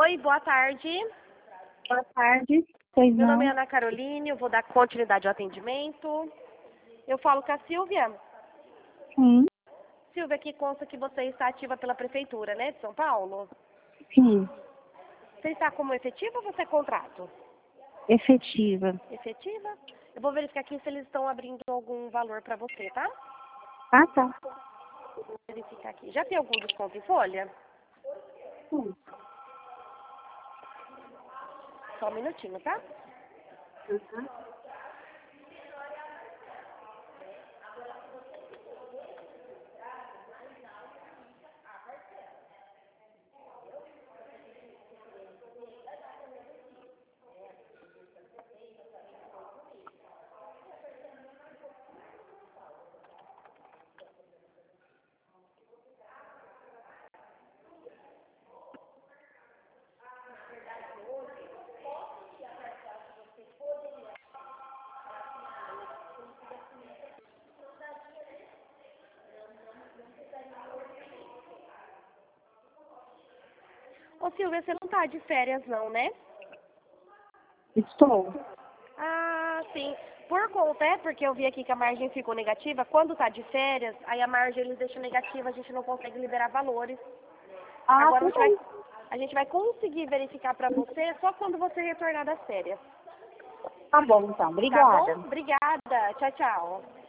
Oi, boa tarde. Boa tarde. Pois Meu não? nome é Ana Caroline, eu vou dar continuidade ao atendimento. Eu falo com a Silvia. Sim, Silvia, aqui consta que você está ativa pela Prefeitura, né, de São Paulo? sim. Você está como efetiva ou você é contrato? Efetiva. Efetiva? Eu vou verificar aqui se eles estão abrindo algum valor para você, tá? Ah, tá. Vou verificar aqui. Já tem algum desconto em folha? Sim. Só um minutinho, tá? Ô, Silvia, você não tá de férias não, né? Estou. Ah, sim. Por conta, porque eu vi aqui que a margem ficou negativa, quando tá de férias, aí a margem eles deixam negativa, a gente não consegue liberar valores. Ah, Agora tudo bem. a gente vai conseguir verificar pra você só quando você retornar das férias. Tá bom, então. Tá bom? Obrigada. Obrigada. Tchau, tchau.